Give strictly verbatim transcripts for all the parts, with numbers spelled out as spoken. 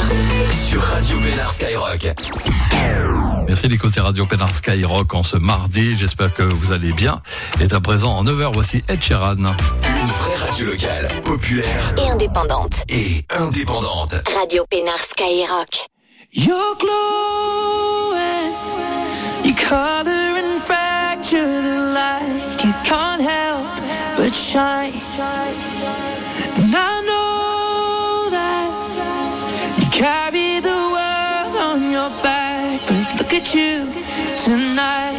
sur Radio Pénard Skyrock. Merci d'écouter Radio Pénard Skyrock en ce mardi. J'espère que vous allez bien. Et à présent, en neuf heures, voici Ed Sheeran. Une vraie radio locale, populaire et indépendante. Et indépendante. Radio Pénard Skyrock. You're glowing, you color and fracture the light. You can't help but shine. And I know that you carry the world on your back, but look at you tonight.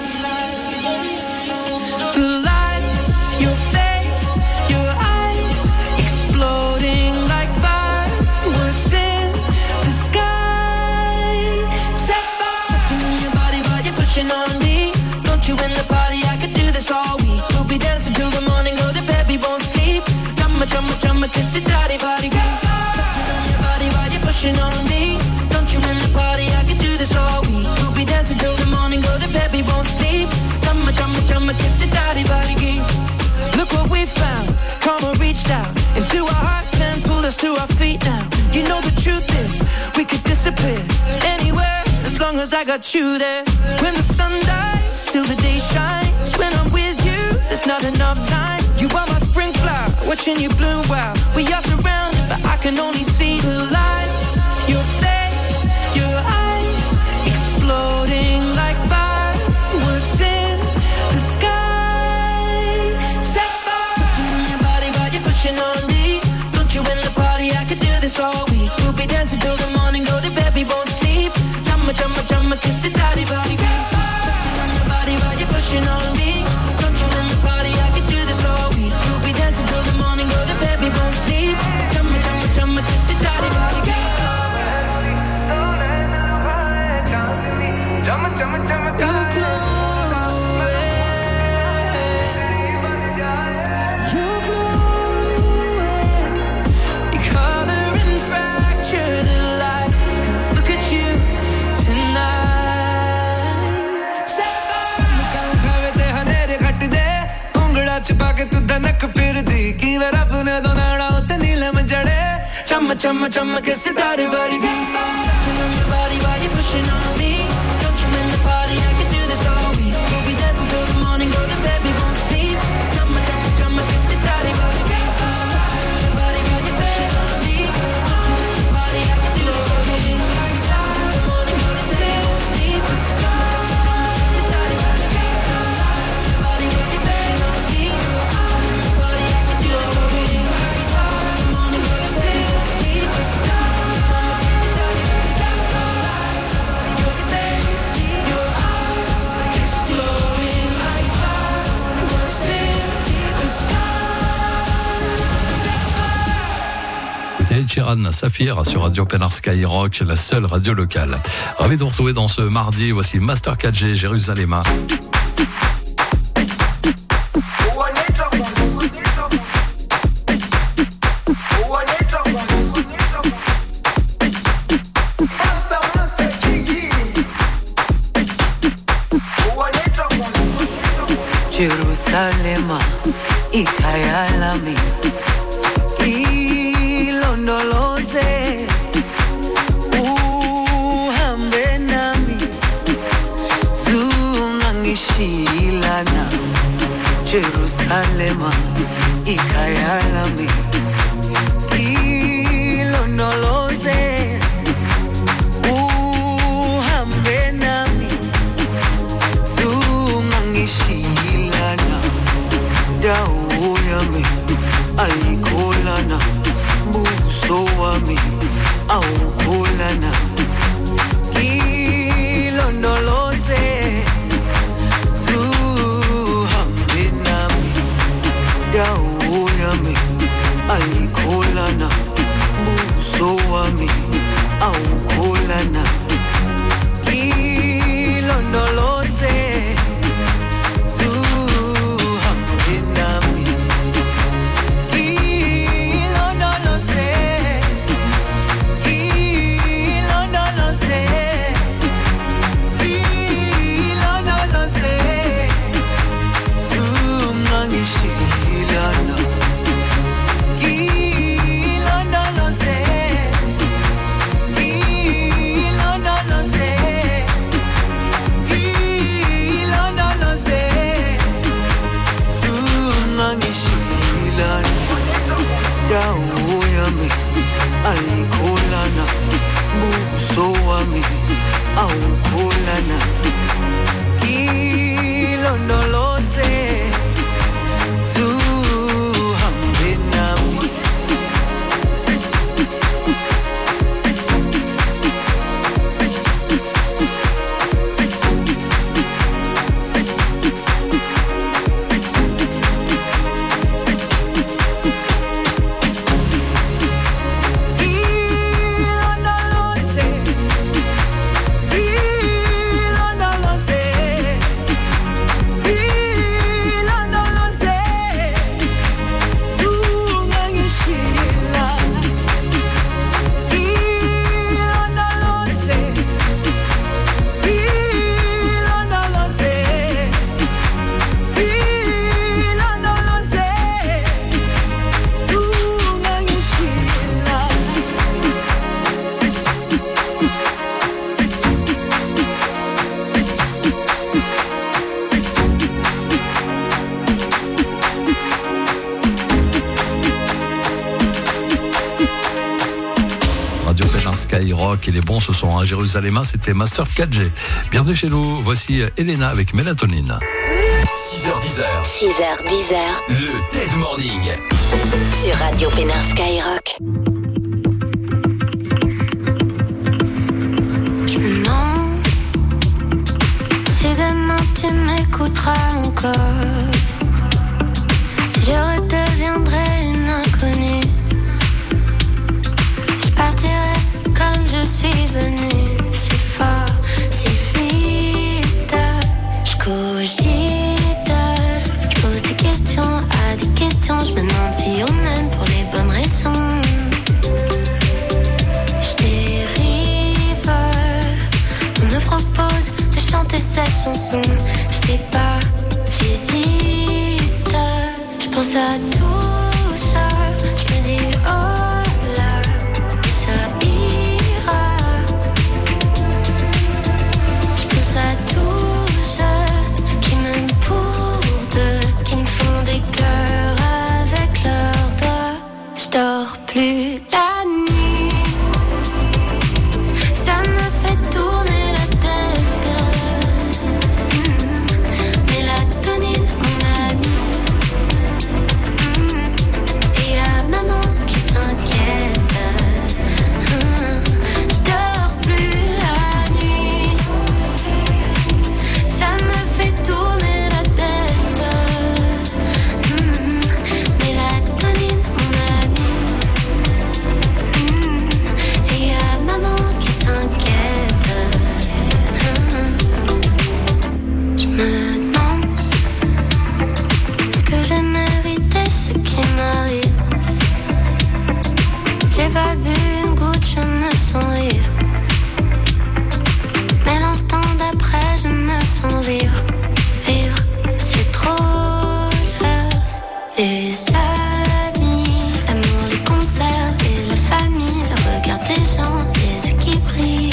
The lights, your face, your eyes, exploding like fireworks in the sky. Set fire to your body while you're pushing on me. Don't you in the party? I could do this all week. We'll be dancing till the morning, go to bed, we won't sleep. Chumma, chumma, chumma, kiss it, daddy, body. Touching on your body while you're pushing on me. Don't you in the party? I could do this all week. We'll be dancing till the morning, go to bed, we won't sleep. Chumma, chumma, chumma, kiss it, daddy, body. Look what we found. Karma reached out into our hearts and pulled us to our feet now. You know the truth is, we could disappear anywhere as long as I got you there. When the sun dies, till the day shines. When I'm with you, there's not enough time. You are my spring flower, watching you bloom wild. We are surrounded, but I can only see the lights. Your face, your eyes, exploding like fireworks in the sky. Set fire to your body while you're pushing on me. Don't you in the party? I could do this all week. We'll be dancing till the morning, go to bed, we won't sleep. Chumma, chumma, chumma, kiss it, daddy, body. Touching on your body while you're pushing on me. Don't you in the party? I could do this all week. We'll be dancing till the morning, go to bed, we won't sleep. Chumma, chumma, chumma, kiss it, daddy, body. You're glowing, you're glowing. You color and fracture the light. Look at you tonight. Set fire. ते हनेरे घट दे उंगड़ा छिपा के तू धनक फिर दी की वे रब ने दो नाड़ा उते नीलम जड़े Chumma, chumma, chumma, kiss it, daddy, body. Touching on your body while you're pushing on me. Don't you in the party? I can do this all week. We'll be dancing till the morning, go to bed, we won't sleep. Chumma, chumma, chumma, kiss it, daddy, body. Touching on your body while you're pushing on me. Don't you in the party? I can do this all week. We'll be dancing till the morning, go to bed, we won't sleep. Chumma, chumma, chumma, kiss it, daddy, body. Touching on your body while you're pushing on me. Don't you in the party? I can do this all week. Ed Sheeran, Saphir sur Radio Pénard Skyrock, la seule radio locale. Ravi de vous retrouver dans ce mardi. Voici Master quatre G, Jérusalem. Jerusalem, ikayalami, ilondoloze, uhambe nami, zungangishilana. Jerusalem, ikayalami, ilondoloze, uhambe nami, zungangishilana. Dawo yami ayikholana, buso wami awukholana. Ilondoloze, zuhambe nami. Dawo yami Skyrock et les bons ce sont à Jérusalem, c'était Master quatre G. Bienvenue chez nous, voici Elena avec Mélatonine. six heures dix heures. six heures dix heures. Le Dead Morning. Sur Radio Pénard Skyrock. Je me demande si demain tu m'écouteras encore, si je redeviendrai une inconnue, si je partirai comme je suis venue, si fort, si vite, je cogite, je pose des questions à des questions, je me demande si on m'aime pour les bonnes raisons. Je dérive, on me propose de chanter cette chanson, je sais pas, j'hésite, je pense à tout ça, je me dis oh là, ça ira, je pense à tous ceux qui m'aiment pour deux, qui me font des cœurs avec leurs doigts, je dors plus la nuit, ça me fait tourner la tête, mmh. Mélatonine, mon ami, mmh. Et y'a maman qui s'inquiète, mmh. Je dors plus la nuit, ça me fait tourner la tête, mmh. Mélatonine, mon ami, mmh. Et y'a maman qui s'inquiète, mmh. Je me demande, est-ce que j'ai mérité ce qui m'arrive? J'ai pas bu une goutte, je me sens ivre, mais l'instant d'après je me sens vivre. Vivre, c'est trop là. Les amis, l'amour, les concerts et la famille, le regard des gens, les yeux qui brillent.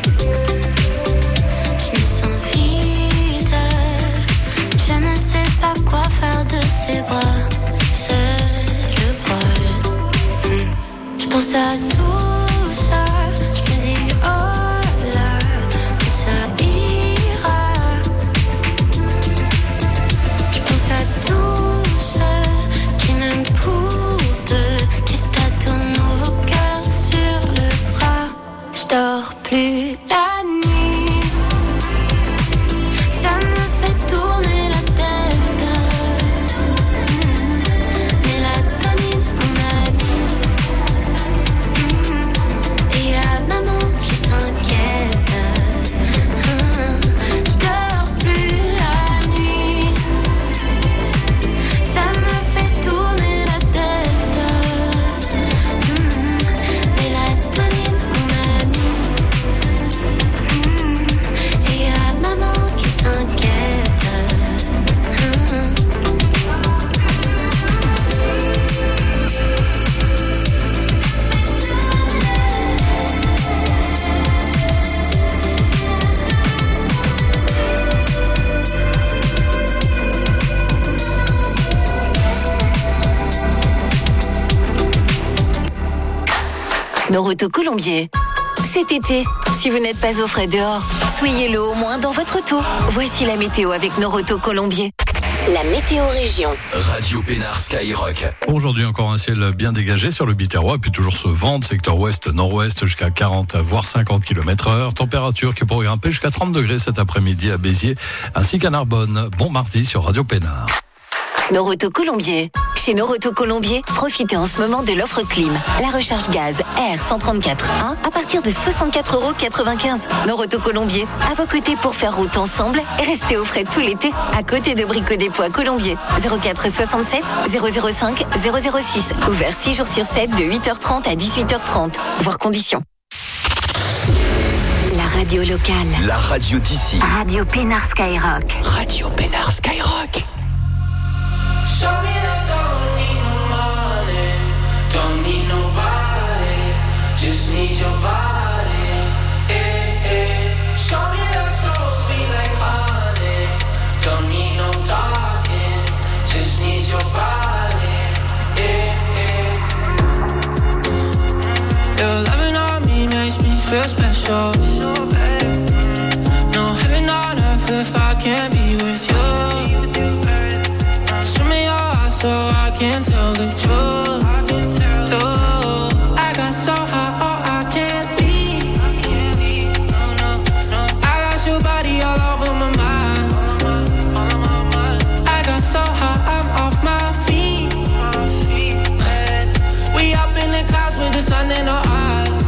Je me sens vide, je ne sais pas quoi faire de ces bras. C'est le bol. Hmm. Je pense à tout ça, je me dis oh là, ça ira. Je pense à tous ceux qui m'aiment pour deux, qui se tatouent nos cœurs sur le bras. Je dors plus la nuit, ça me fait tourner la tête, mmh. Mélatonine, mon ami, mmh. Et y'a maman qui s'inquiète, mmh. Je dors plus la nuit, ça me fait tourner la tête, mmh. Mélatonine, mon ami, mmh. Et y'a maman qui s'inquiète, mmh. Noroto Colombier. Cet été, si vous n'êtes pas au frais dehors, soyez-le au moins dans votre tour. Voici la météo avec Noroto Colombier. La météo région. Radio Pénard Skyrock. Aujourd'hui encore un ciel bien dégagé sur le Biterrois, puis toujours ce vent de secteur ouest-nord-ouest jusqu'à quarante voire cinquante kilomètres heure. Température qui pourrait grimper jusqu'à trente degrés cet après-midi à Béziers ainsi qu'à Narbonne. Bon mardi sur Radio Pénard. Noroto Colombier. Chez Noroto Colombier, profitez en ce moment de l'offre clim. La recharge gaz R cent trente-quatre un à partir de soixante-quatre euros quatre-vingt-quinze. Noroto Colombier, à vos côtés pour faire route ensemble et rester au frais tout l'été. À côté de Brico Dépôt à Colombier. zéro quatre soixante-sept zéro zéro cinq zéro zéro six. Ouvert six jours sur sept de huit heures trente à dix-huit heures trente. Voir conditions. La radio locale. La radio d'ici. Radio Pénard Skyrock. Radio Pénard Skyrock. Show me that don't need no money, don't need nobody, just need your body. Eh, eh. Show me that soul sweet like honey, don't need no talking, just need your body. Eh, eh. Your loving on me makes me feel feel special. No heaven on earth if I can't be with you. Show me your eyes so I can tell the truth. Oh, I got so high, oh I can't leave. I got your body all over my mind. I got so high, I'm off my feet. We up in the clouds with the sun in our eyes.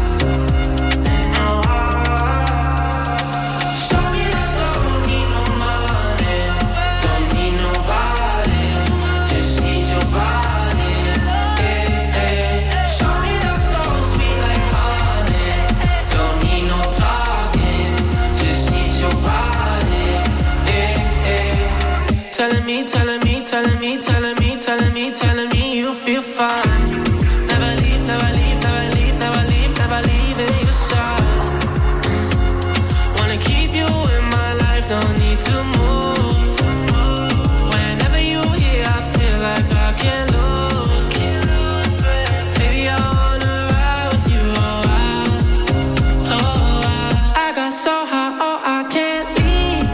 Show me that don't need no money, don't need nobody, just need your body. Eh, eh. Show me that so sweet like honey, don't need no talking, just need your body. Eh, eh. Telling me, telling me, telling me, telling me, telling me, telling me you feel fine. Never leave, never leave, never leave, never leave, never leave in your side. Wanna keep you in my life, don't need to move. Whenever you here, I feel like I can't lose. Baby, I wanna ride with you, oh I, oh I. I got so high, oh I can't leave.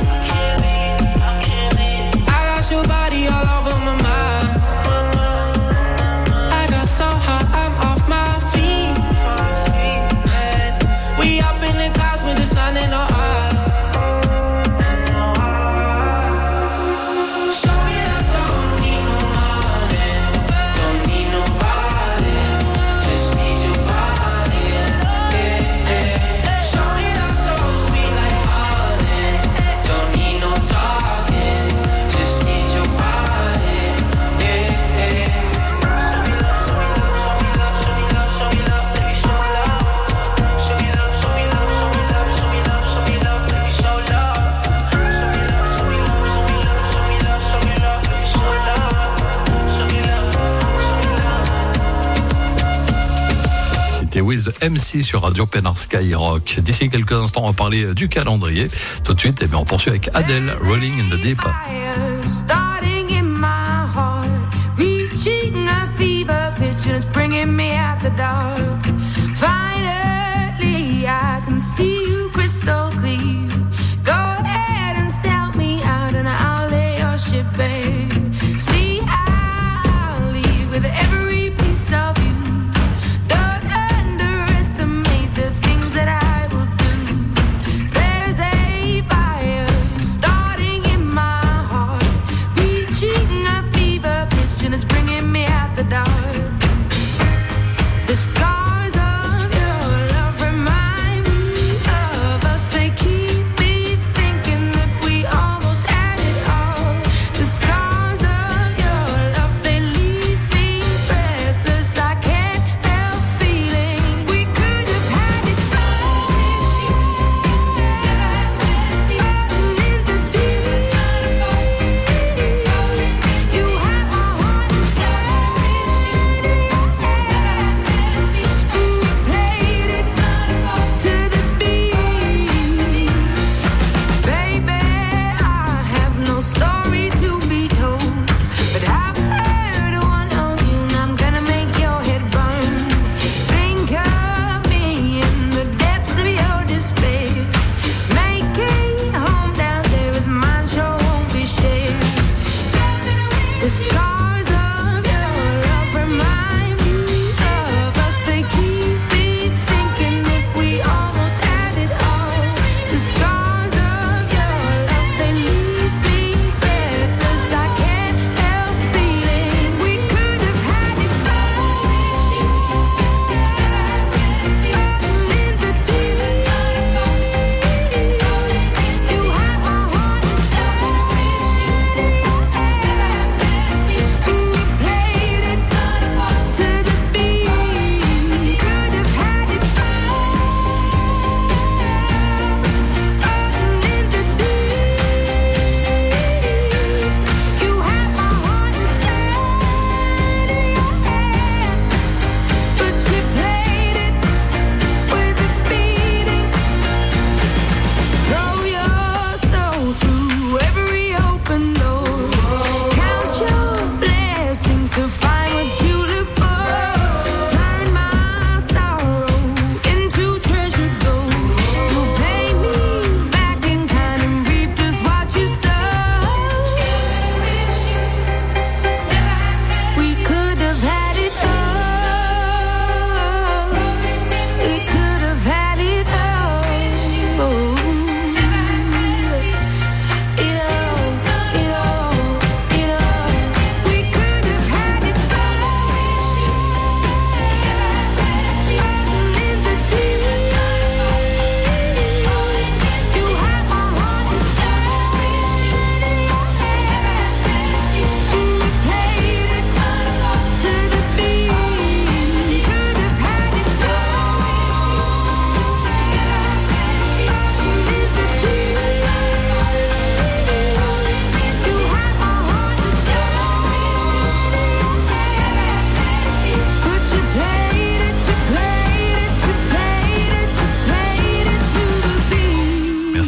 I got your body all over my mind. I got so high, I'm off my feet. We up in the clouds with the sun in our eyes. Show me that don't need no money, don't need nobody, just need your body. Eh, eh. Show me that so sweet like honey, don't need no talking, just need your body. Eh, eh. C'était With the M C sur Radio Pénard Skyrock. D'ici quelques instants, on va parler du calendrier. Tout de suite, eh bien, on poursuit avec Adele, Rolling in the Deep. Fire starting in my heart, reaching a fever pitch and it's bringing me out the dark. Finally, I can see you crystal clear. Go ahead and sell me out and I'll lay your ship bare. See, I'll leave with every piece of you. Don't underestimate the things that I will do. There's a fire starting in my heart,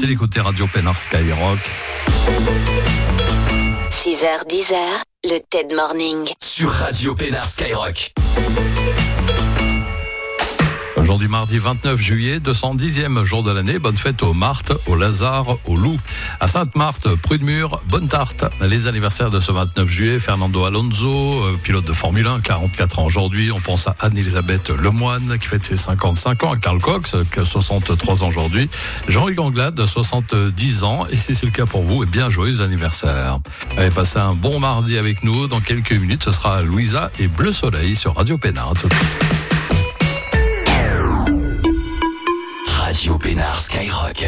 Merci d'écouter Radio Pénard Skyrock. six heures dix, le TED Morning. Sur Radio Pénard Skyrock. Aujourd'hui, mardi vingt-neuf juillet, deux cent dixième jour de l'année. Bonne fête aux Marthes, aux Lazare, aux Loups. À Sainte-Marthe, Prud'Mur, bonne tarte. Les anniversaires de ce vingt-neuf juillet, Fernando Alonso, pilote de Formule un, quarante-quatre ans aujourd'hui. On pense à Anne-Elisabeth Lemoine, qui fête ses cinquante-cinq ans. À Karl Cox, qui a soixante-trois ans aujourd'hui. Jean-Hugues Anglade, soixante-dix ans. Et si c'est le cas pour vous, eh bien, joyeux anniversaire. Allez, passez un bon mardi avec nous. Dans quelques minutes, ce sera Louisa et Bleu Soleil sur Radio Pénard. Radio Pénard Skyrock.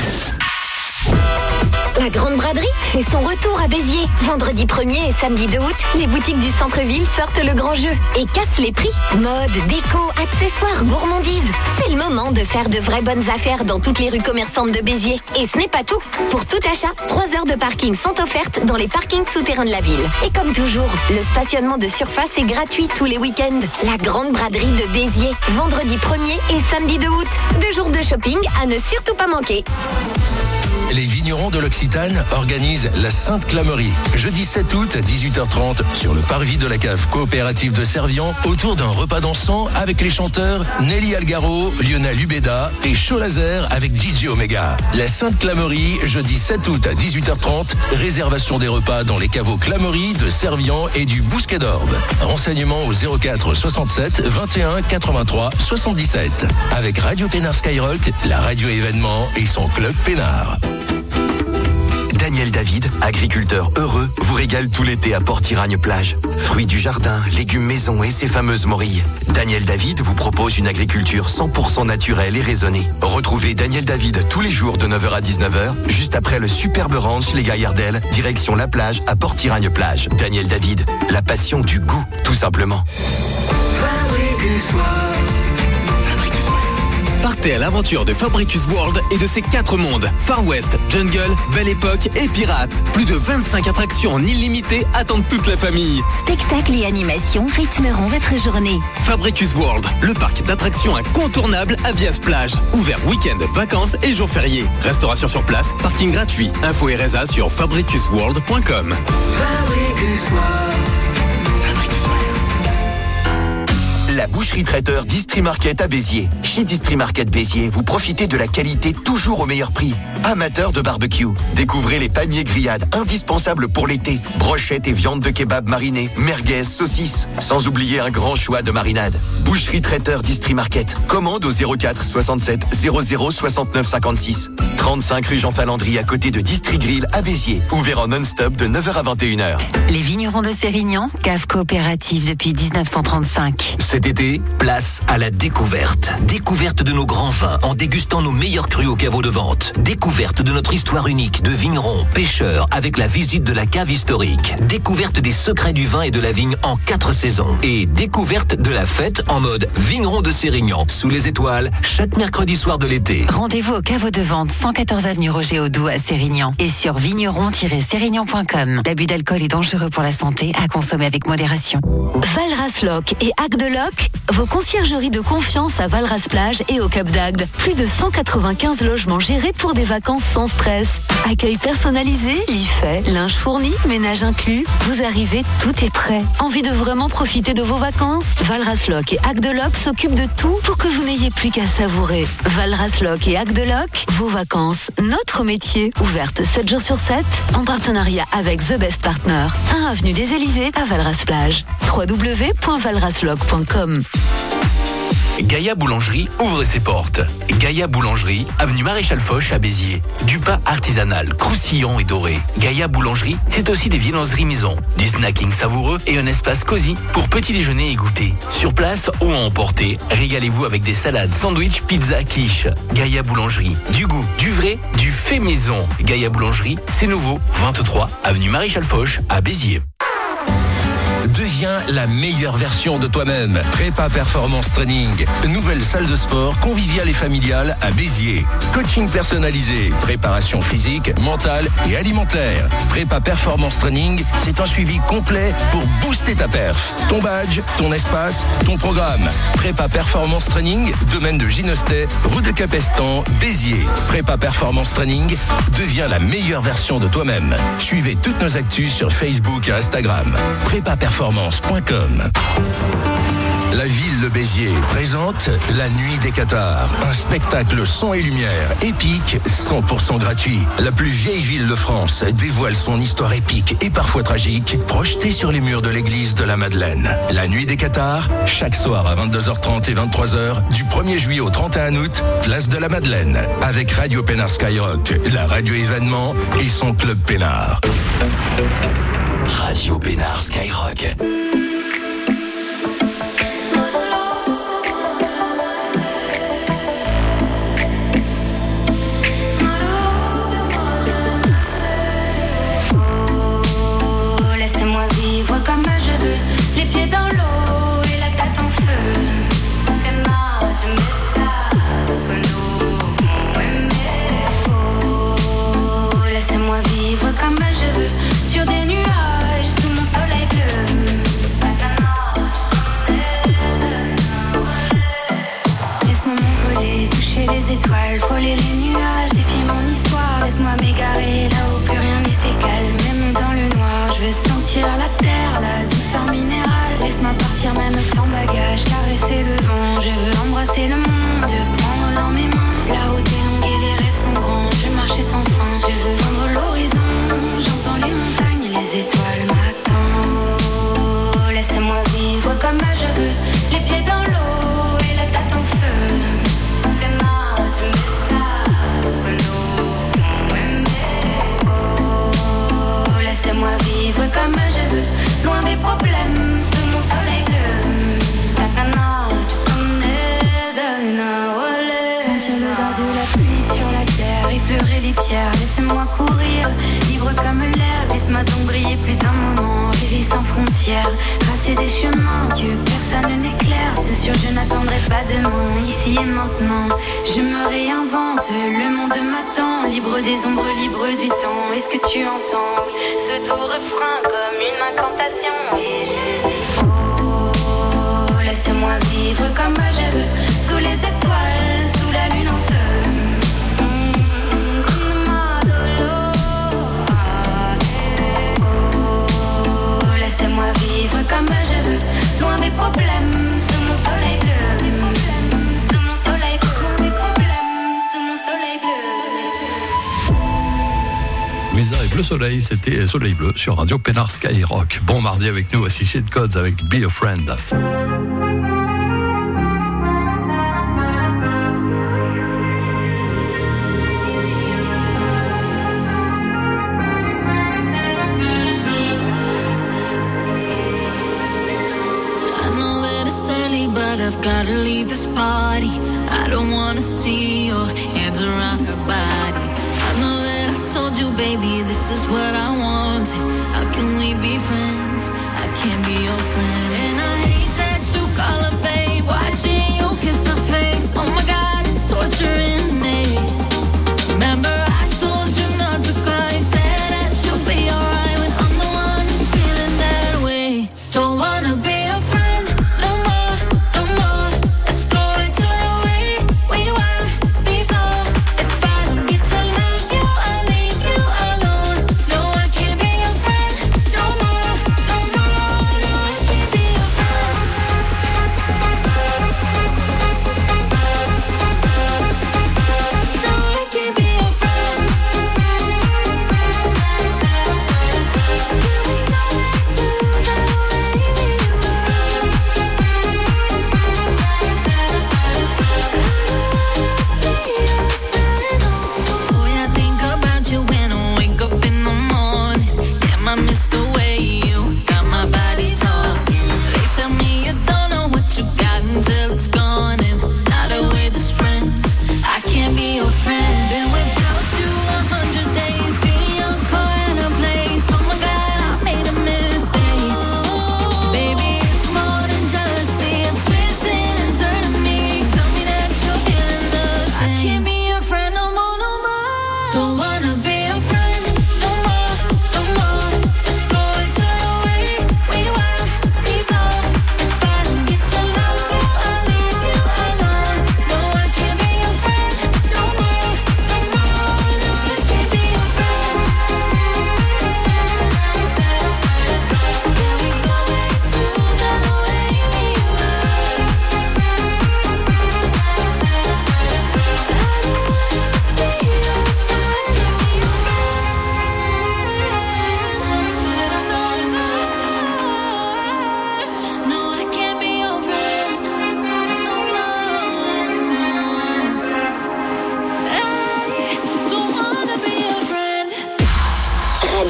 La Grande Braderie fait son retour à Béziers. Vendredi premier et samedi deux août, les boutiques du centre-ville sortent le grand jeu et cassent les prix. Mode, déco, accessoires, gourmandises. C'est le moment de faire de vraies bonnes affaires dans toutes les rues commerçantes de Béziers. Et ce n'est pas tout. Pour tout achat, trois heures de parking sont offertes dans les parkings souterrains de la ville. Et comme toujours, le stationnement de surface est gratuit tous les week-ends. La Grande Braderie de Béziers. Vendredi premier et samedi deux août. Deux jours de shopping à ne surtout pas manquer. Les vignerons de l'Occitane organisent la Sainte Clamerie. Jeudi sept août à dix-huit heures trente sur le parvis de la cave coopérative de Servian, autour d'un repas dansant avec les chanteurs Nelly Algaro, Lionel Ubeda et Show Laser avec D J Omega. La Sainte Clamerie, jeudi sept août à dix-huit heures trente, réservation des repas dans les caveaux Clamerie de Servian et du Bousquet d'Orbe. Renseignements au zéro quatre soixante-sept vingt et un quatre-vingt-trois soixante-dix-sept. Avec Radio Pénard Skyrock, la radio événement et son club Pénard. Daniel David, agriculteur heureux, vous régale tout l'été à Port-Tiragne-Plage. Fruits du jardin, légumes maison et ses fameuses morilles. Daniel David vous propose une agriculture cent pour cent naturelle et raisonnée. Retrouvez Daniel David tous les jours de neuf heures à dix-neuf heures, juste après le superbe ranch Les Gaillardelles, direction la plage à Port-Tiragne-Plage. Daniel David, la passion du goût, tout simplement. Partez à l'aventure de Fabricus World et de ses quatre mondes. Far West, Jungle, Belle Époque et Pirate. Plus de vingt-cinq attractions en illimité attendent toute la famille. Spectacles et animations rythmeront votre journée. Fabricus World, le parc d'attractions incontournable à Vias-Plage. Ouvert week-end, vacances et jours fériés. Restauration sur place, parking gratuit. Info R S A sur fabricus world point com. Fabricus World. La boucherie traiteur Distri Market à Béziers. Chez Distri Market Béziers, vous profitez de la qualité toujours au meilleur prix. Amateurs de barbecue, découvrez les paniers grillades indispensables pour l'été. Brochettes et viande de kebab marinée, merguez, saucisses. Sans oublier un grand choix de marinades. Boucherie traiteur Distri Market. Commande au zéro quatre soixante-sept zéro zéro soixante-neuf cinquante-six. trente-cinq rue Jean Falandry à côté de Distri Grill à Béziers. Ouvert en non-stop de neuf heures à vingt et une heures. Les vignerons de Sérignan, cave coopérative depuis dix-neuf cent trente-cinq. Cet été, place à la découverte. Découverte de nos grands vins en dégustant nos meilleurs crus au caveau de vente. Découverte de notre histoire unique de vignerons, pêcheurs avec la visite de la cave historique. Découverte des secrets du vin et de la vigne en quatre saisons. Et découverte de la fête en mode vigneron de Sérignan sous les étoiles chaque mercredi soir de l'été. Rendez-vous au caveau de vente cent quatorze avenue Roger Audoux à Sérignan et sur vigneron tiret sérignan point com. L'abus d'alcool est dangereux pour la santé, à consommer avec modération. Valras Lock et Agde Lock, vos conciergeries de confiance à Valras Plage et au Cap d'Agde. Plus de cent quatre-vingt-quinze logements gérés pour des vacances sans stress. Accueil personnalisé, lit fait, linge fourni, ménage inclus. Vous arrivez, tout est prêt. Envie de vraiment profiter de vos vacances? Valras Lock et Agde Lock s'occupent de tout pour que vous n'ayez plus qu'à savourer. Valras Lock et Agde Lock, vos vacances, notre métier. Ouverte sept jours sur sept, en partenariat avec The Best Partner. un avenue des Élysées à Valras Plage. w w w point valraslock point com. Gaïa Boulangerie ouvre ses portes. Gaïa Boulangerie, avenue Maréchal Foch à Béziers. Du pain artisanal, croustillant et doré. Gaïa Boulangerie, c'est aussi des viennoiseries maison, du snacking savoureux et un espace cosy pour petit déjeuner et goûter. Sur place ou à emporter, régalez-vous avec des salades, sandwichs, pizza, quiche. Gaïa Boulangerie, du goût, du vrai, du fait maison. Gaïa Boulangerie, c'est nouveau, vingt-trois avenue Maréchal Foch à Béziers. Deuxième Deviens la meilleure version de toi-même. Prépa Performance Training. Nouvelle salle de sport conviviale et familiale à Béziers. Coaching personnalisé, préparation physique, mentale et alimentaire. Prépa Performance Training, c'est un suivi complet pour booster ta perf. Ton badge, ton espace, ton programme. Prépa Performance Training, domaine de Ginostet, rue de Capestan, Béziers. Prépa Performance Training, deviens la meilleure version de toi-même. Suivez toutes nos actus sur Facebook et Instagram. prépa performance point com. La ville de Béziers présente la Nuit des Cathares, un spectacle son et lumière épique, cent pour cent gratuit. La plus vieille ville de France dévoile son histoire épique et parfois tragique, projetée sur les murs de l'église de la Madeleine. La Nuit des Cathares, chaque soir à vingt-deux heures trente et vingt-trois heures, du premier juillet au trente et un août, place de la Madeleine, avec Radio Pénard Skyrock, la radio événement et son club Pénard. Radio Pénard Skyrock. Comme je veux, les pieds dans l'eau et la tête en feu. Oh, laissez-moi vivre comme je veux, sur des nuages, sous mon soleil bleu. Laisse-moi m'envoler, toucher les étoiles, frôler les nuages, défier mon histoire. Laisse-moi m'égarer là où plus rien n'est égal, même dans le noir. Je veux sentir la terre, la douceur minérale. Laisse-moi partir même sans bagage, caresser le vent. Je veux embrasser le monde, prendre dans mes mains. La route est longue et les rêves sont grands. Je veux marcher sans fin, je veux vendre l'horizon. J'entends les montagnes, les étoiles m'attendent. Laissez-moi vivre comme je veux, les pieds dans l'eau et la tête en feu. Oh, laissez-moi vivre comme je veux, loin des problèmes, sous mon soleil bleu. Sentir l'odeur de la pluie sur la terre, effleurer les pierres, laissez-moi courir, libre comme l'air. Laisse-moi donc briller plus d'un moment, rêver sans frontières, tracer des chemins que personne n'éclaire. C'est sûr, je n'attendrai pas demain, ici et maintenant. Je me réinvente, le monde m'attend, libre des ombres, libre du temps. Est-ce que tu entends ce doux refrain comme une incantation? Et je dis oh, laissez-moi vivre comme je veux, sous les étoiles, sous la lune en feu. Laissez-moi vivre comme je veux, loin des problèmes, sous mon soleil bleu. Sous mon soleil bleu, des problèmes, sous mon soleil bleu. Louisa et Bleu Soleil, c'était Soleil Bleu sur Radio Pénard Skyrock. Bon mardi avec nous, voici Shit Codes avec Be a Friend. But I've gotta leave this party. I don't wanna see your hands around her body. I know that I told you, baby, this is what I wanted. How can we be friends? I can't be your friend. And I hate that you call her babe, watching you kiss her face. Oh my God, it's torturing me. Remember I told you not to cry, said that you'll be alright when I'm the one who's feeling that way. Don't wanna be a friend no more, no more. Let's go back to the way we were before. If I don't get to love you, I'll leave you alone. No, I can't be your friend no more, no more. No, I can't be your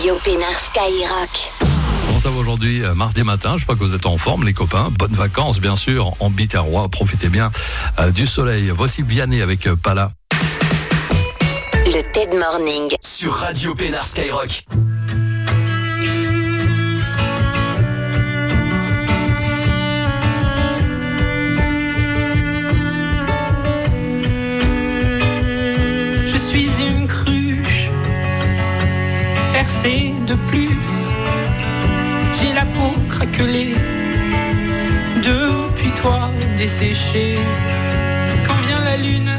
Radio Pénard Skyrock. Comment ça va aujourd'hui, euh, mardi matin? Je crois que vous êtes en forme, les copains. Bonnes vacances, bien sûr, en Biterrois. Profitez bien euh, du soleil. Voici Vianney avec euh, Pala. Le Ted Morning. Sur Radio Pénard Skyrock. Je suis une cruche percée de plus. J'ai la peau craquelée depuis toi desséchée. Quand vient la lune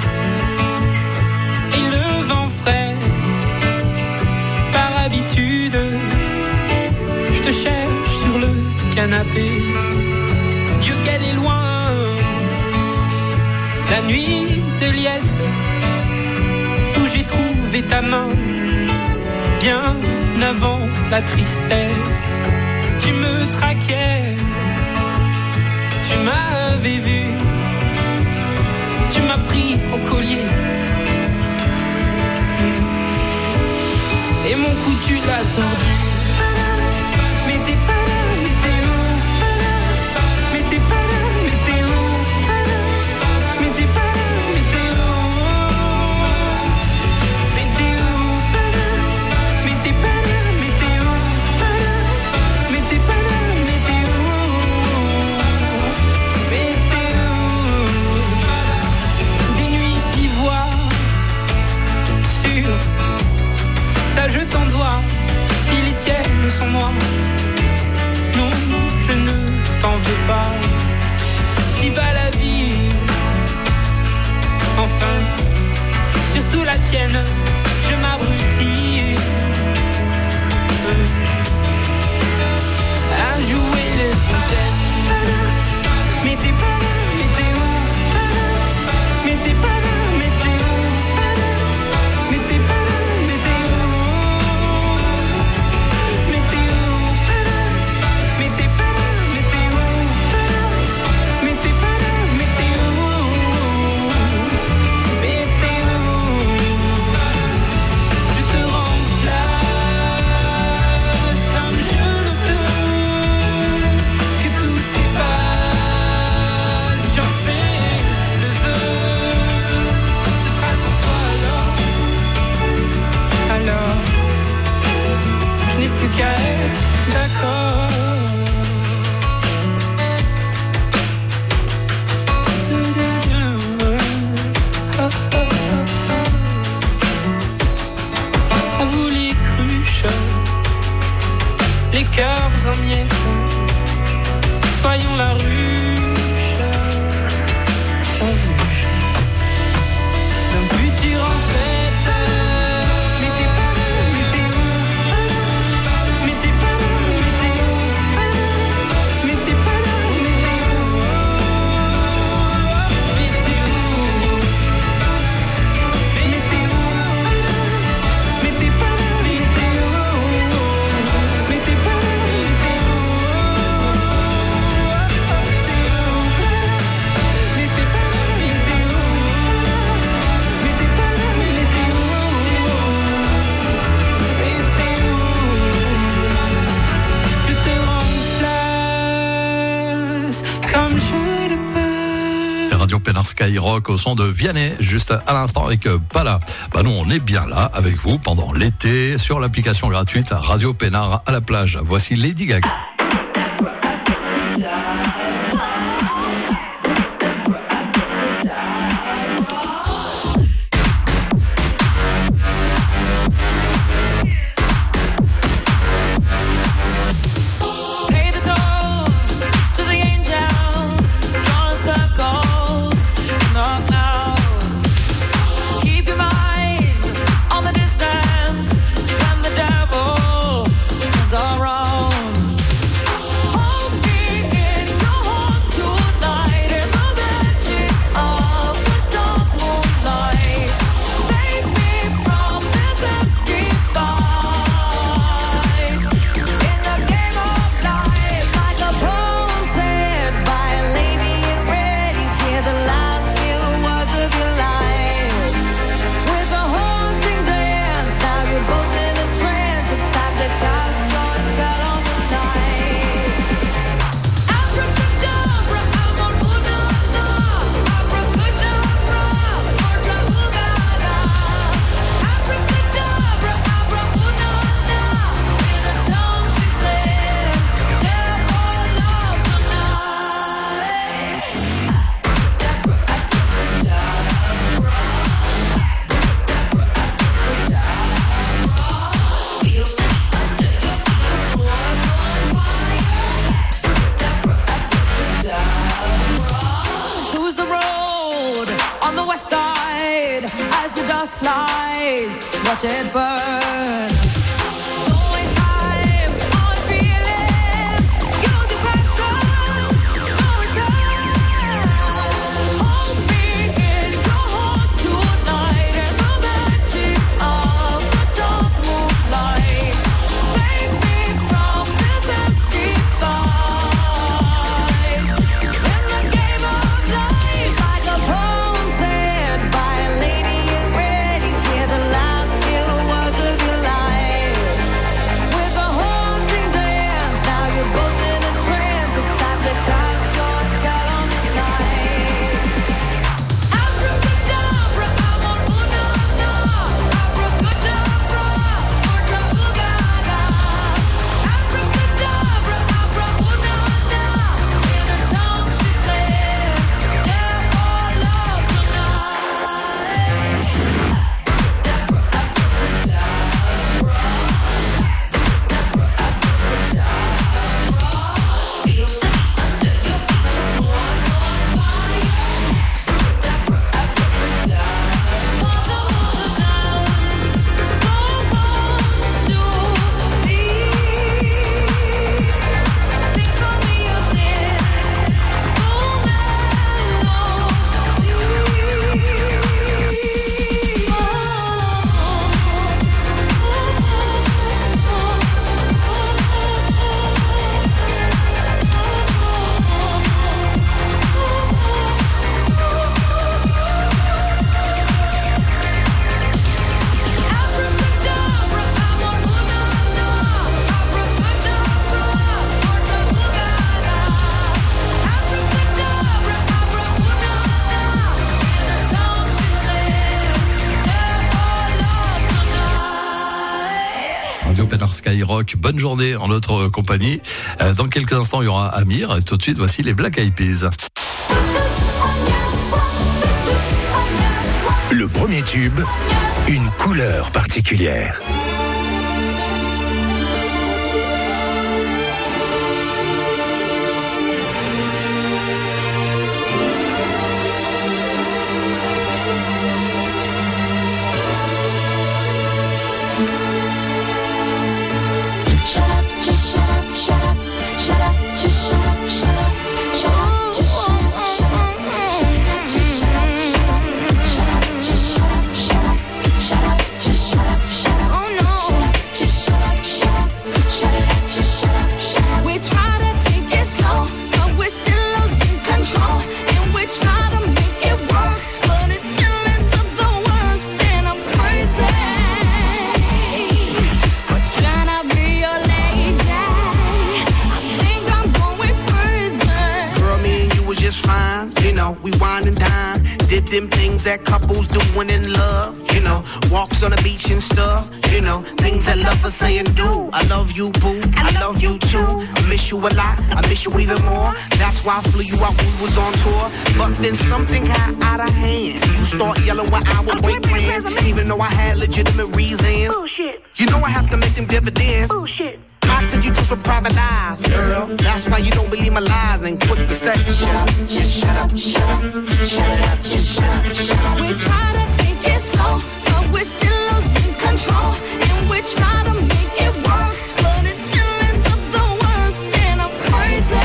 et le vent frais, par habitude, je te cherche sur le canapé. Dieu qu'elle est loin, la nuit de liesse, où j'ai trouvé ta main, bien avant la tristesse. Tu me traquais, tu m'avais vu, tu m'as pris au collier, et mon cou tu l'as tordu. Mais t'es pas là, mais t'es où? Mais t'es pas là, mais t'es où? Mais t'es pas là, mais t'es où? Mais t'es où? Mais t'es pas là, mais t'es où? Mais t'es pas là, mais t'es où? Mais t'es où? Des nuits d'ivoire sur ça je t'en dois, si les tiennes sont noires. Non, je ne t'en veux pas. Si va la vie, enfin, surtout la tienne, je m'abrutis à jouer les fontaines. Mais t'es pas là, mais t'es où? Mais t'es pas là, mais t'es où? Mais t'es pas là, mais t'es où? Mais t'es où? Mais t'es pas là, mais t'es où? Mais t'es pas là, mais t'es où? Mais t'es où? Je te remplace comme je le peux. Que tout s'efface, j'en fais le vœu. Ce sera sans toi alors. Alors, je n'ai plus qu'à être d'accord. À vous les cruches, les cœurs en miettes, soyons la ruche, la ruche d'un futur en fête. Mais t'es pas là, mais t'es où? Mais t'es pas là, mais t'es où? Mais t'es pas là, mais t'es où? Mais t'es où? Mais t'es où? Mais t'es pas là, mais t'es où? Mais t'es pas là, mais t'es où? T'es où? Mais t'es pas là, mais t'es où? Mais t'es pas là, mais t'es où? Mais t'es où? Je te remplace comme je le peux. C'est Radio Pénard Skyrock au son de Vianney, juste à l'instant avec euh, Pala. Bah nous, on est bien là avec vous pendant l'été sur l'application gratuite Radio Pénard à la plage. Voici Lady Gaga. Pay the toll to the angels, drawing circles in the clouds. Keep your mind on the distance when the devil turns around. flies, watch it burn. Don't waste time on feeling, use your passion, no return. Hold me in your heart tonight in the magic of the dark moonlight. Save me from this empty fight. In the game of life, like a poem said by a lady in red, you hear the last few words of your life. With a haunting dance, now you're both in a trance. It's time to cast your spell on the night. Abracadabra, I'm on Unana. Abracadabra, Urga Ugaga. Abracadabra, Abra Unana. In her tongue she said, dare for love tonight. Radio Pénard Skyrock, bonne journée en notre compagnie. Euh, Dans quelques instants, il y aura Amir. Et tout de suite, voici les Black Eyed Peas. Le premier tube, une couleur particulière. Shut up, just shut up, shut up, shut up, just shut up, shut up, shut up, just shut up, shut up, shut up, just shut up, shut up, shut up, just shut up, shut up, shut up, just shut up, shut up, oh no, shut up, just shut up, shut up, shut it up, just shut up, shut up. We try to take it slow, but we're still losing control, and we try to make it work, but it still ends up the worst, and I'm crazy. We're trying to be your lady. I think I'm going crazy. Girl, me and you was just fine. You know, we wine and dine. Did them things that couples do when in love. You know, walks on the beach and stuff. You know, things that lovers say and do. I love you, boo. I love you too. I miss you a lot. I miss you even more. That's why I flew you out when we was on tour. But then something got out of hand. You start yelling when I would break plans, even though I had legitimate reasons. Bullshit. You know I have to make them dividends. Bullshit. How could you trust with private eyes, girl? That's why you don't believe my lies and quick to say, shut up, just shut up, shut up, shut it up, just shut up, shut up. We try to take it slow, but we're still losing control, and we try to make it work, but it still ends up the worst, and I'm crazy.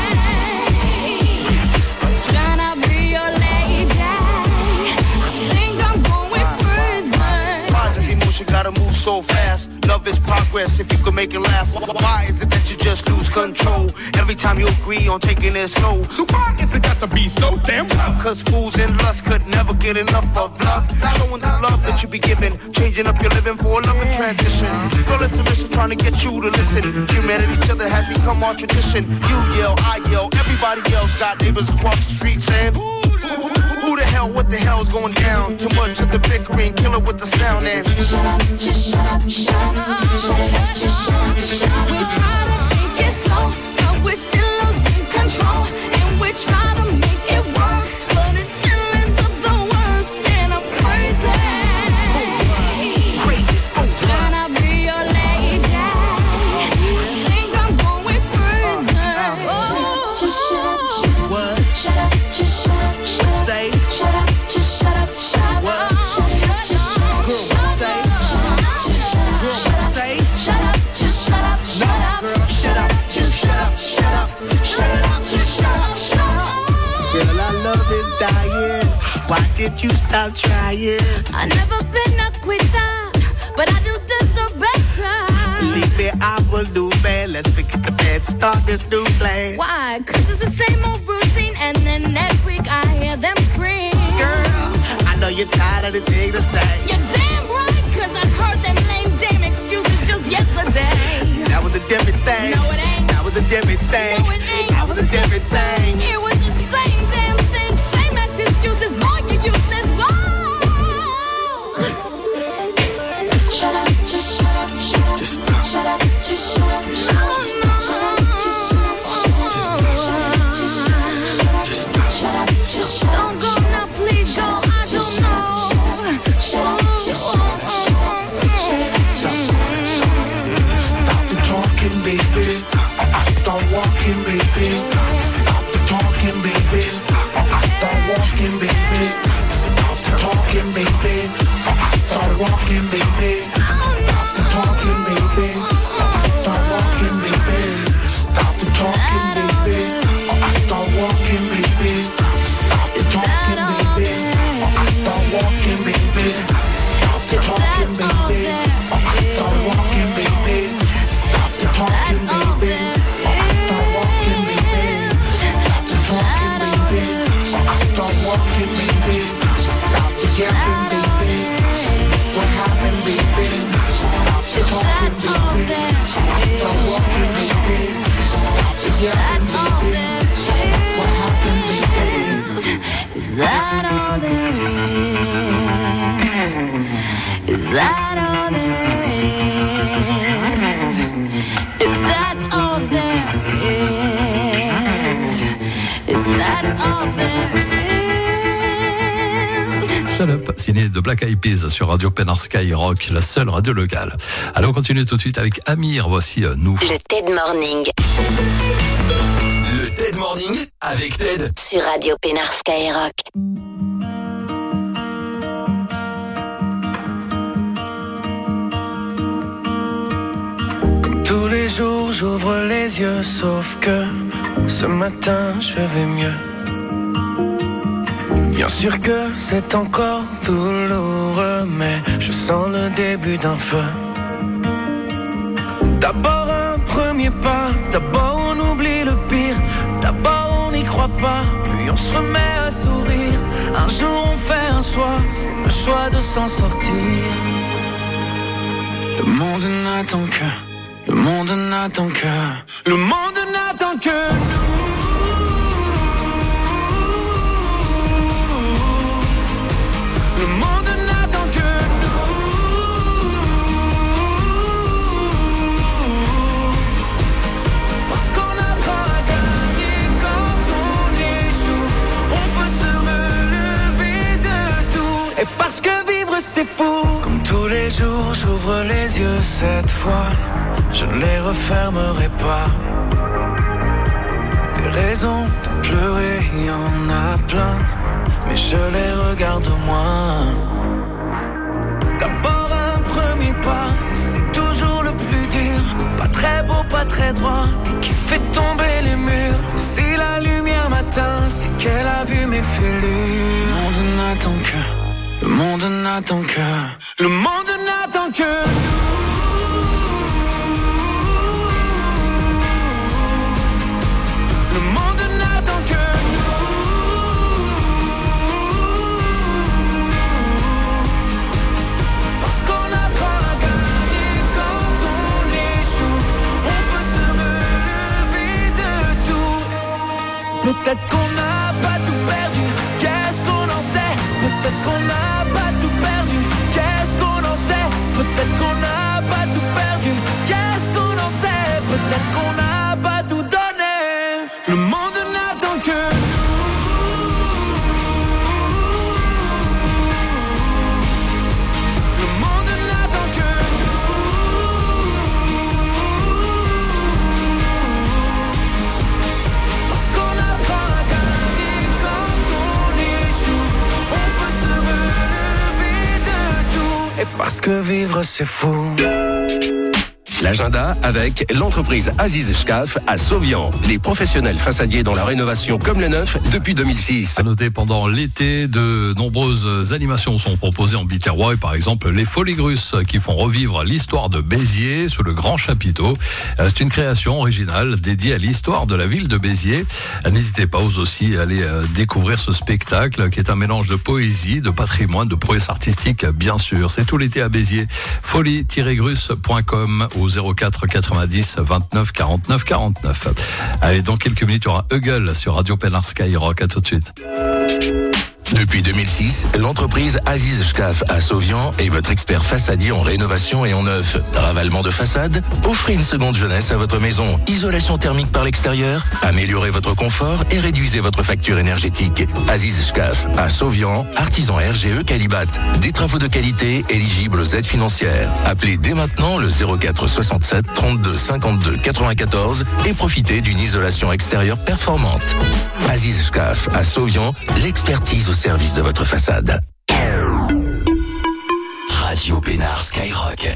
I'm trying to be your lady. I think I'm going crazy. Why does emotion gotta move so fast? Love is progress if you could make it last. Why is it that you just lose control every time you agree on taking it slow? So why is it got to be so damn tough? Cause fools and lust could never get enough of love. Showing the love that you be giving, changing up your living for a loving transition. Girl, it's a mission trying to get you to listen. Humanity, each other has become our tradition. You yell, I yell, everybody else got neighbors across the street saying, who the hell, what the hell's going down? Too much of the bickering, kill it with the sound and shut up, just shut up, shut up, shut up, just shut up, shut up. We try to take it slow, but we're still losing control, and we try to make it work, but it still ends up the worst, and I'm crazy. crazy. I'm trying to be your lady. I think I'm going crazy. Oh, just shut up, shut up, What? shut up, just shut up, shut up. Say Shut up, just shut up, shut up. What? Shut up, just shut up. Why did you stop trying? I never been a quitter, but I do deserve better. Believe me, I will do better. Let's forget the bad, start this new plan. Why? Cause it's the same old routine, and then next week I hear them scream. Girl, I know you're tired of the thing to say. You're damn right, cause I heard them lame damn excuses just yesterday. That was a different thing. No, it ain't. That was a different thing. No, it ain't. That was a different thing. It was the same damn thing, same ass excuses. Boy, you useless, boy. Shut up, just shut up, shut up, just shut up, just shut up, shut up, shut up, just shut up, just shut up, just shut up, just shut up. Don't go now, please go. I don't know. Shut up, just shut up, shut up, shut up. Stop the talking, baby. I start walking, baby. Stop the talking, baby. I start walking, baby. Stop the talking, baby. I start walking, baby. Stop the talking, baby. I start walking, baby. Stop the talking, baby. I start walking, baby. Stop the talking, baby. I start walking, baby. Stop the talking, baby. I start walking, baby. Stop the talking, baby. I start walking, baby. Stop the talking, baby. I start walking, baby. Stop the yapping, baby. What happened, baby? Stop the talking, baby. I start walking, baby. Stop the yapping, baby. What happened, baby? Is that all there is? Is that all there is? Is that all there is? Is that all there is? Shut Up, signé de Black Eyed Peas sur Radio Pénard Skyrock, la seule radio locale. Allez, on continue tout de suite avec Amir. Voici euh, nous. Le Ted Morning. Le Ted Morning avec Ted. Sur Radio Pénard Skyrock. Tous les jours j'ouvre les yeux, sauf que ce matin je vais mieux. Bien sûr que c'est encore douloureux, mais je sens le début d'un feu. D'abord un premier pas, d'abord on oublie le pire, d'abord on n'y croit pas, puis on se remet à sourire. Un jour on fait un choix, c'est le choix de s'en sortir. Le monde n'attend que, le monde n'attend que, le monde n'attend que nous. Le monde n'attend que nous. Parce qu'on apprend à gagner quand on échoue. On peut se relever de tout. Et parce que vivre c'est fou. Comme tous les jours j'ouvre les yeux cette fois. Je ne les refermerai pas. Des raisons de pleurer, il y en a plein, mais je les regarde moins. D'abord un premier pas, c'est toujours le plus dur. Pas très beau, pas très droit, et qui fait tomber les murs. Si la lumière m'atteint, c'est qu'elle a vu mes fêlures. Le monde n'attend que, le monde n'attend que, le monde n'attend que nous. Le monde n'attend que nous. Parce qu'on apprend à gagner quand on échoue. On peut se relever de tout. Peut-être qu'on n'a pas tout perdu, qu'est-ce qu'on en sait? Peut-être qu'on n'a pas tout perdu, qu'est-ce qu'on en sait? Peut-être qu'on n'a pas tout perdu, qu'est-ce qu'on en sait? Peut-être qu'on n'a pas tout donné. Le monde n'attend que nous. Le monde n'attend que nous. Parce qu'on apprend à gagner quand on échoue. On peut se relever de tout. Et parce que vivre c'est fou. L'agenda avec l'entreprise Aziz Shkaf à Sauvian. Les professionnels façadiers dans la rénovation comme les neufs depuis deux mille six. À noter, pendant l'été, de nombreuses animations sont proposées en Biterrois et par exemple les Folies Grusses qui font revivre l'histoire de Béziers sous le grand chapiteau. C'est une création originale dédiée à l'histoire de la ville de Béziers. N'hésitez pas aussi à aller découvrir ce spectacle qui est un mélange de poésie, de patrimoine, de prouesse artistique, bien sûr. C'est tout l'été à Béziers. folie tiret grusse point com au zéro quatre quatre-vingt-dix vingt-neuf quarante-neuf quarante-neuf. Allez, dans quelques minutes, il y aura Huggle sur Radio Pénard Skyrock. À tout de suite. Depuis deux mille six, l'entreprise Aziz Shkaf à Sauvian est votre expert façadier en rénovation et en neuf. Ravalement de façade, offrez une seconde jeunesse à votre maison. Isolation thermique par l'extérieur, améliorez votre confort et réduisez votre facture énergétique. Aziz Shkaf à Sauvian, artisan R G E Calibat. Des travaux de qualité éligibles aux aides financières. Appelez dès maintenant le zéro quatre soixante-sept trente-deux cinquante-deux quatre-vingt-quatorze et profitez d'une isolation extérieure performante. Aziz Shkaf à Sauvian, l'expertise au service de votre façade. Radio Pénard Skyrock.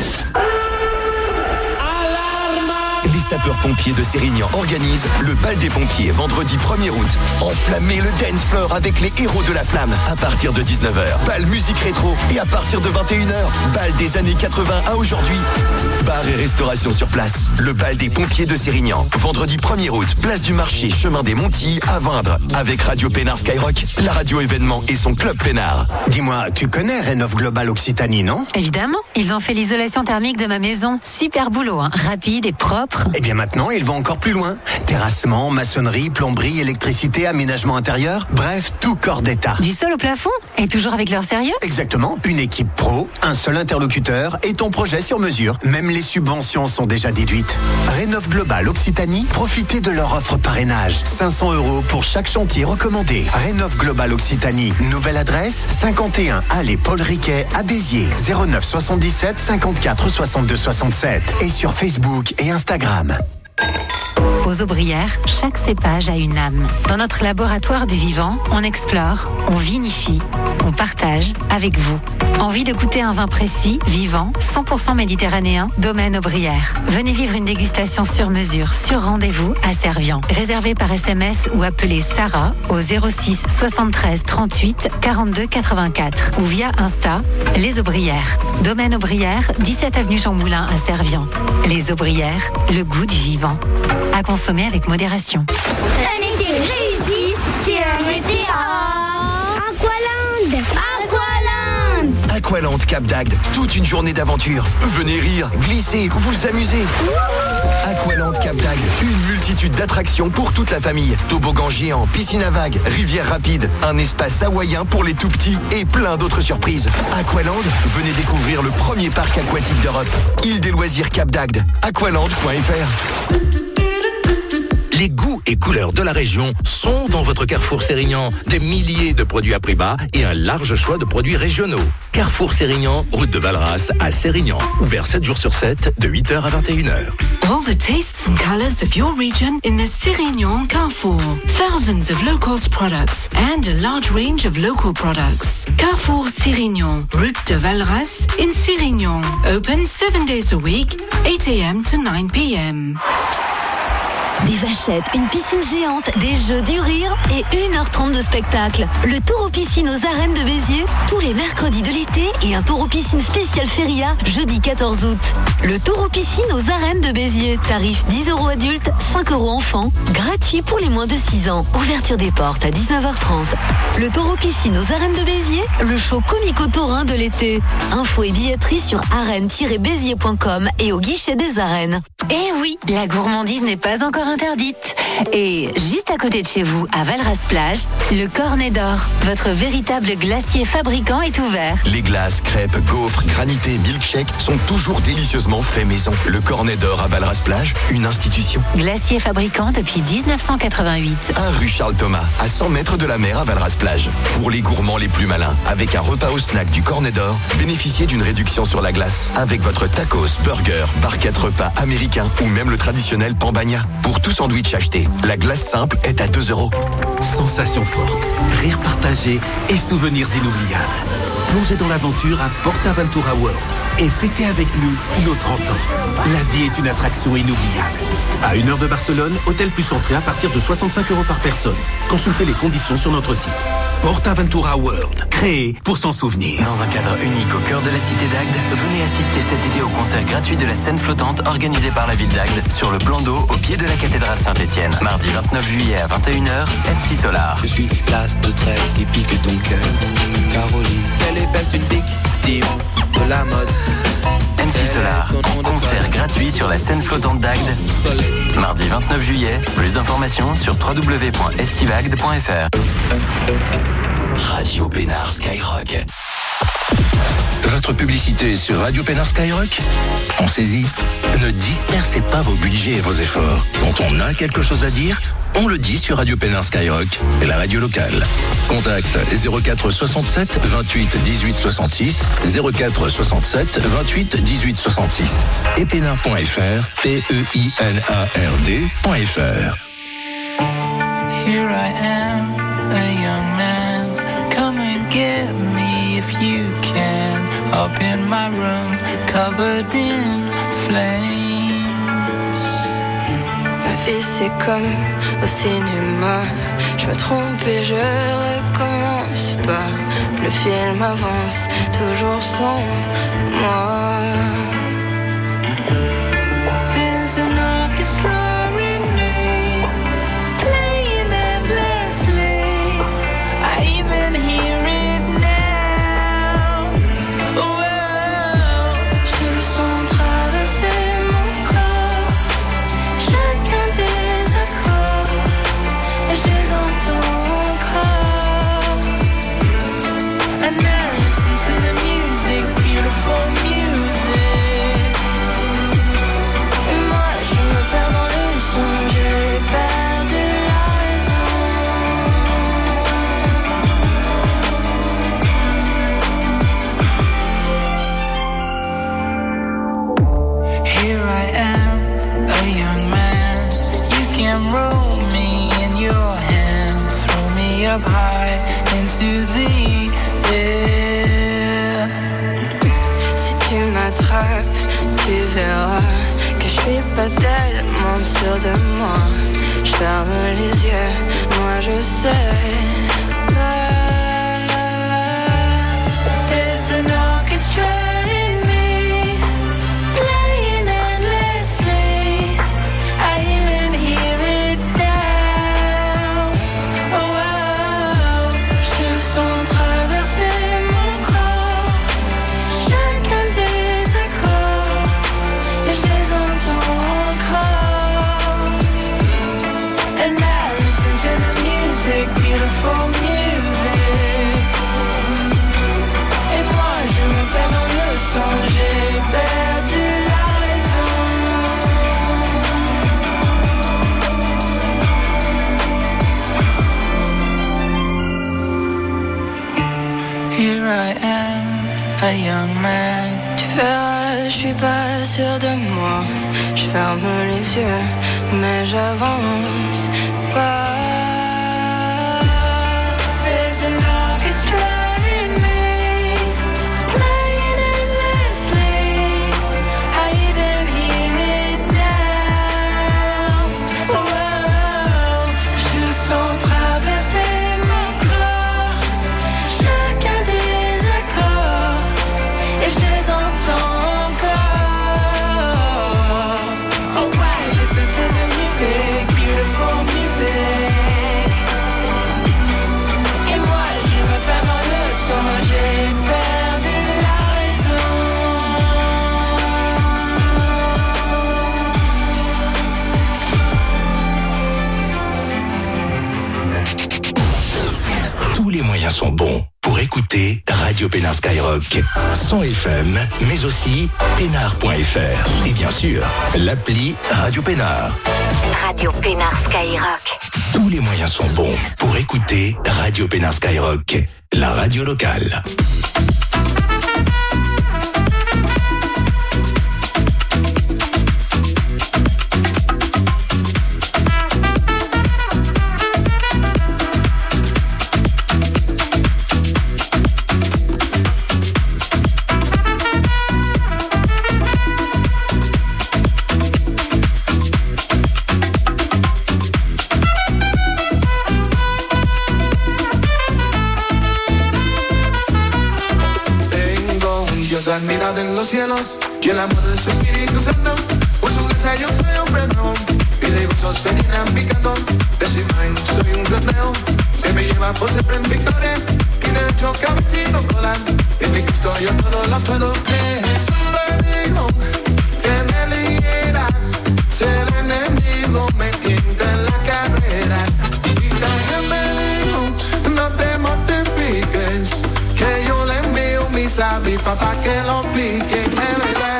Les sapeurs-pompiers de Sérignan organisent le bal des pompiers vendredi premier août. Enflammez le dance floor avec les héros de la flamme à partir de dix-neuf heures. Bal musique rétro et à partir de vingt et une heures. Bal des années quatre-vingts à aujourd'hui. Bar et restauration sur place. Le bal des pompiers de Sérignan. Vendredi premier août, place du marché, chemin des Montilles à Vindre. Avec Radio Pénard Skyrock, la radio événement et son club Pénard. Dis-moi, tu connais Rénov Global Occitanie, non? Évidemment, ils ont fait l'isolation thermique de ma maison. Super boulot, hein. Rapide et propre. Eh bien maintenant, ils vont encore plus loin. Terrassement, maçonnerie, plomberie, électricité, aménagement intérieur, bref, tout corps d'état. Du sol au plafond? Et toujours avec leur sérieux? Exactement, une équipe pro, un seul interlocuteur et ton projet sur mesure. Même les subventions sont déjà déduites. Rénov Global Occitanie, profitez de leur offre parrainage. cinq cents euros pour chaque chantier recommandé. Rénov Global Occitanie, nouvelle adresse, cinquante et un allée Paul Riquet à Béziers, zéro neuf soixante-dix-sept cinquante-quatre soixante-deux soixante-sept et sur Facebook et Instagram. Aux Aubrières, chaque cépage a une âme. Dans notre laboratoire du vivant, on explore, on vinifie, on partage avec vous. Envie de goûter un vin précis, vivant, cent pour cent méditerranéen, Domaine Aubrières. Venez vivre une dégustation sur mesure, sur rendez-vous à Servian. Réservé par S M S ou appelez Sarah au zéro six soixante-treize trente-huit quarante-deux quatre-vingt-quatre ou via Insta, Les Aubrières. Domaine Aubrières, dix-sept avenue Jean Moulin à Servian. Les Aubrières, le goût du vivant. À consommer avec modération. Un été réussi, c'est un été à Aqualand. Aqualand. Aqualand Cap d'Agde, toute une journée d'aventure. Venez rire, glisser, vous amuser. Aqualand Cap d'Agde, une multitude d'attractions pour toute la famille. Toboggan géant, piscine à vagues, rivière rapide, un espace hawaïen pour les tout petits et plein d'autres surprises. Aqualand, venez découvrir le premier parc aquatique d'Europe. Île des loisirs Cap d'Agde, aqualand point f r. Les goûts et couleurs de la région sont dans votre Carrefour Sérignan. Des milliers de produits à prix bas et un large choix de produits régionaux. Carrefour Sérignan, route de Valras à Sérignan. Ouvert sept jours sur sept, de huit heures à vingt et une heures. All the tastes and colors of your region in the Sérignan Carrefour. Thousands of low-cost products and a large range of local products. Carrefour Sérignan, route de Valras in Sérignan. Open seven days a week, eight a m to nine p m Des vachettes, une piscine géante, des jeux, du rire et une heure trente de spectacle. Le Taureau Piscine aux Arènes de Béziers, tous les mercredis de l'été et un Taureau Piscine spécial Feria, jeudi quatorze août. Le Taureau Piscine aux Arènes de Béziers, tarif dix euros adultes, cinq euros enfants, gratuit pour les moins de six ans. Ouverture des portes à dix-neuf heures trente. Le Taureau Piscine aux Arènes de Béziers, le show comico-taurin de l'été. Info et billetterie sur arène tiret béziers point com et au guichet des arènes. Eh oui, la gourmandise n'est pas encore interdite. Et juste à côté de chez vous, à Valras-Plage, le Cornet d'Or, votre véritable glacier fabricant, est ouvert. Les glaces, crêpes, gaufres, granités, milkshakes sont toujours délicieusement faits maison. Le Cornet d'Or à Valras-Plage, une institution. Glacier fabricant depuis dix-neuf cent quatre-vingt-huit. un rue Charles Thomas, à cent mètres de la mer à Valras-Plage. Pour les gourmands les plus malins, avec un repas au snack du Cornet d'Or, bénéficiez d'une réduction sur la glace. Avec votre tacos, burger, barquette repas américain ou même le traditionnel pambagna. Pour tout sandwich acheté, la glace simple est à deux euros. Sensations fortes, rires partagés et souvenirs inoubliables. plongez dans l'aventure à PortAventura World et fêtez avec nous nos trente ans. La vie est une attraction inoubliable. À une heure de Barcelone, hôtel plus entrée à partir de soixante-cinq euros par personne. Consultez les conditions sur notre site. PortAventura World, créé pour s'en souvenir. Dans un cadre unique au cœur de la cité d'Agde, venez assister cet été au concert gratuit de la scène flottante organisé par la ville d'Agde sur le plan d'eau au pied de la cathédrale Saint-Étienne. Mardi vingt-neuf juillet à vingt et une heures, M C Solar. Je suis l'as de trait qui pique ton cœur. Caroline, elle est belle, une victime de la mode. M C Solar, en concert gratuit sur la scène flottante d'Agde. Mardi vingt-neuf juillet, plus d'informations sur w w w point estivagde point f r. Radio Pénard Skyrock. Votre publicité sur Radio Pénard Skyrock? Pensez-y. Ne dispersez pas vos budgets et vos efforts. Quand on a quelque chose à dire, on le dit sur Radio Pénard Skyrock et la radio locale. Contact zéro quatre soixante-sept vingt-huit dix-huit soixante-six, zéro quatre soixante-sept vingt-huit dix-huit soixante-six et pénard point f r, P E I N A R D point F R. Here I am, a young man. Come and get me if you can. Up in my room, covered in flames. Ma vie c'est comme au cinéma. Je me trompe et je recommence pas. Le film avance toujours sans moi. There's an orchestra in me, playing endlessly. I even hear it now. Whoa. Je sens traverser mon corps, chacun des accords, et je les entends encore. And now listen to the music, beautiful music. Et moi je me perds dans le son, j'ai perdu la raison. Here I am, a young man. You can roll me in your hands, throw me up high into the air. Si tu m'attrapes, tu verras que je suis pas tellement sûre de moi. Je ferme les yeux, moi je sais pas. There's an orchestra in me, playing endlessly. I even hear it now. Oh, oh. Je sens traverser mon corps, chacun des accords, et je les entends encore. And now listen to the music, beautiful music. Et moi je me perds dans le son, j'ai perdu la raison. Here I am, a young man. Tu verras, je suis pas sûre de moi. Je ferme les yeux, mais j'avance pas. There's an orchestra in me, playing endlessly. I even hear it now. Whoa. Je sens traverser mon corps, chacun des accords, et je les entends encore. Alright, listen to the music, beautiful music. Et moi je me perds dans le son, j'ai perdu la raison. Tous les moyens sont bons pour écouter Radio Pénard Skyrock. Sans F M, mais aussi pénard point F R. Et bien sûr, l'appli Radio Pénard. Radio Pénard Skyrock. Tous les moyens sont bons pour écouter Radio Pénard Skyrock, la radio locale. Dios admirado en los cielos, y el amor de su Espíritu Santo, por su gracia yo soy hombre nuevo, y de gozos se llena mi canto, de su imagen soy un gran león, que me lleva por siempre en victoria, y de hecho cabecino cola, en mi Cristo yo todo lo puedo, que Jesús me dijo, que me eligiera, si el enemigo me tienta en la carrera, y también me dijo, no te mortifiques, que yo le envío mi sabi papá que lo pique, bebé.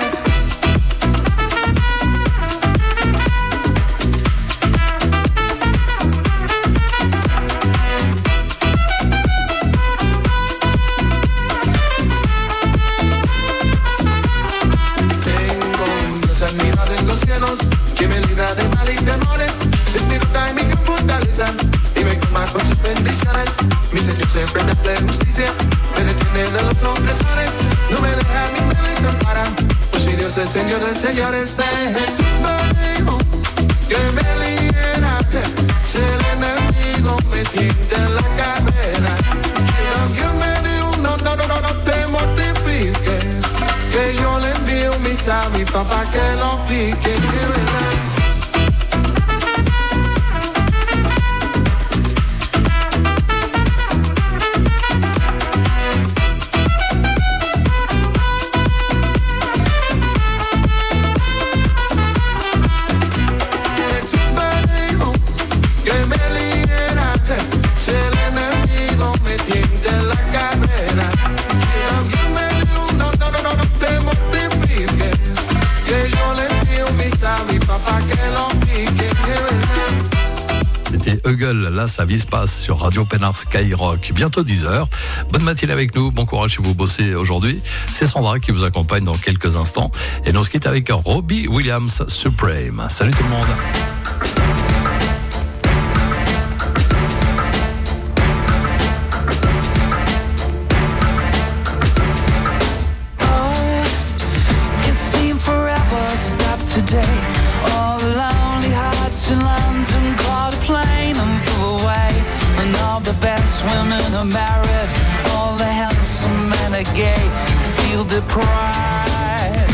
Que me libra de mal y temores, disfruta en mi fortaleza y me colma con sus bendiciones. Mi Señor siempre me hace justicia, me detiene de los opresores, no me deja ni me desampara, pues si Dios es Señor de señores, de Jesús me dijo que me libera, si el enemigo me tiende en la carrera, que Dios me dijo, no, no, no, no, no te mortifiques, que yo le envío mi sabi papá que lo pique, que verdad. Jesús me dijo que me libera, si el enemigo me tiende en la carrera, que también me dijo, no, no, no, no, no te mortifiques, que yo le envío mi sabi papá que lo pique, que verdad. C'était Hugel, là ça vise pas sur Radio Pénard Skyrock. Bientôt dix heures. Bonne matinée avec nous, bon courage si vous bossez aujourd'hui. C'est Sandra qui vous accompagne dans quelques instants. Et nous on se quitte avec Robbie Williams Supreme. Salut tout le monde. It seemed forever stopped today. All the lonely hearts in London caught a plane and flew away. And all the best women are married, all the handsome men are gay. You feel deprived.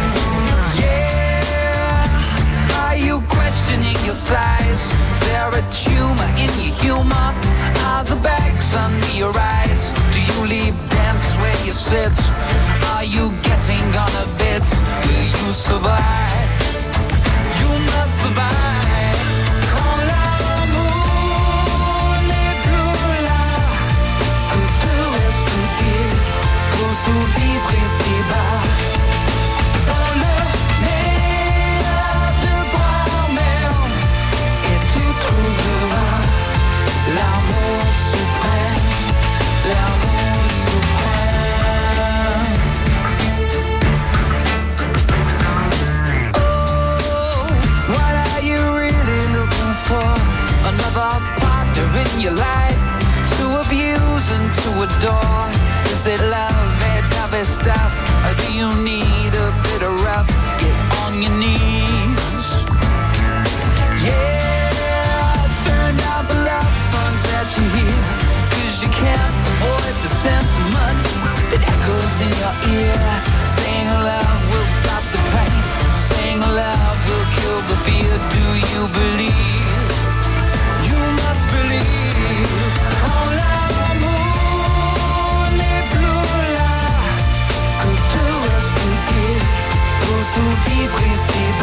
Yeah, are you questioning your size? Is there a tumor in your humor? Are the bags under your eyes? Do you leave dance where you sit? Are you getting on a bit? Will you survive? You must survive. Quand l'amour n'est plus là, que tout reste pied pour survivre ici-bas. Dans le meilleur de toi-même, et tu trouveras l'amour suprême, l'amour suprême. What are you really looking for? Another partner in your life to abuse and to adore? Is it love, it heavy stuff? Or do you need a bit of rough? Get on your knees. Yeah, turn down the love songs that you hear, cause you can't avoid the sentiment that echoes in your ear. Saying love will stop the pain, saying love will kill the fear. Do you believe? You must believe. Quand l'amour n'est plus là, que tout reste pied pour survivre ici.